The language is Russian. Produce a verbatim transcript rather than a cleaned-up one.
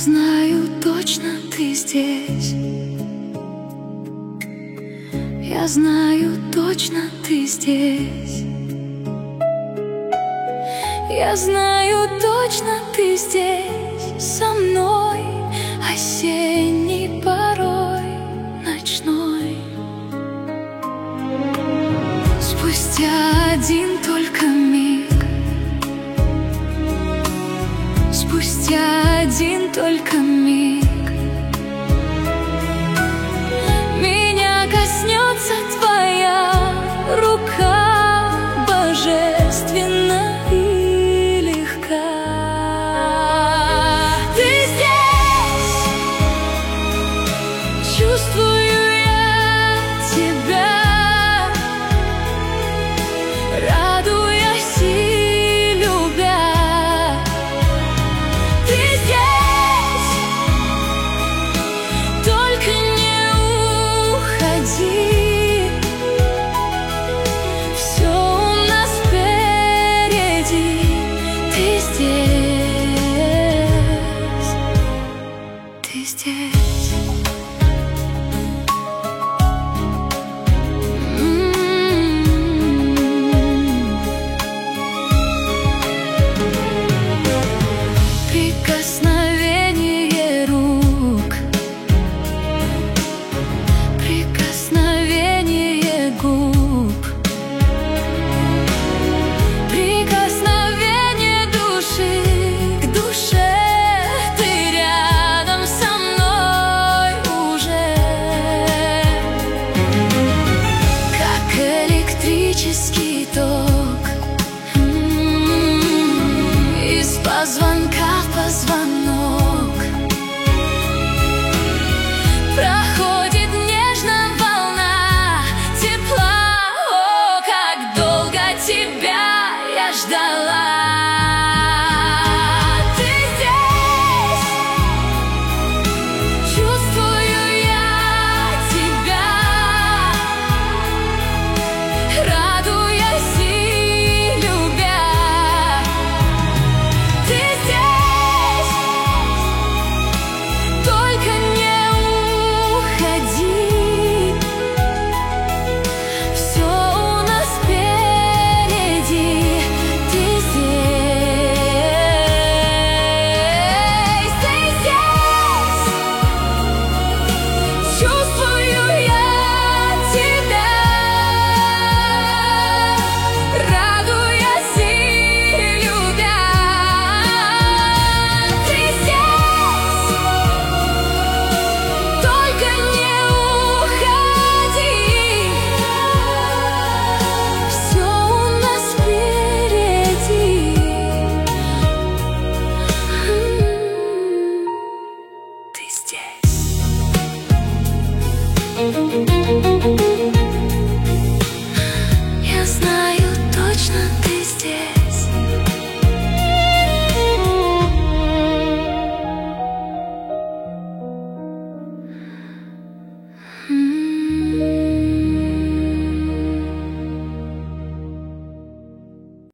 знаю точно, ты здесь. Я знаю точно, ты здесь. Я знаю точно, ты здесь со мной, осенний порой ночной. Спустя один только миг, спустя один только миг, меня коснется твоя рука, божественно и легка. Ты здесь, чувствую я тебя, радуясь и любя. Ты здесь, только не уходи, все у нас впереди. Ты здесь, ты здесь. Прикосновение рук, прикосновение губ, прикосновение души к душе. Ты рядом со мной уже, как электрический ток, из позвонка в позвонок проходит нежно волна тепла. О, как долго тебя я ждала. Ты здесь, чувствую я тебя, радуясь и любя. Ты здесь, только не уходи, все у нас впереди. Ты здесь, ты здесь, чувствую я тебя, радуясь и любя. Ты здесь, только не уходи, все у нас впереди. Ты здесь. Я знаю точно, ты здесь.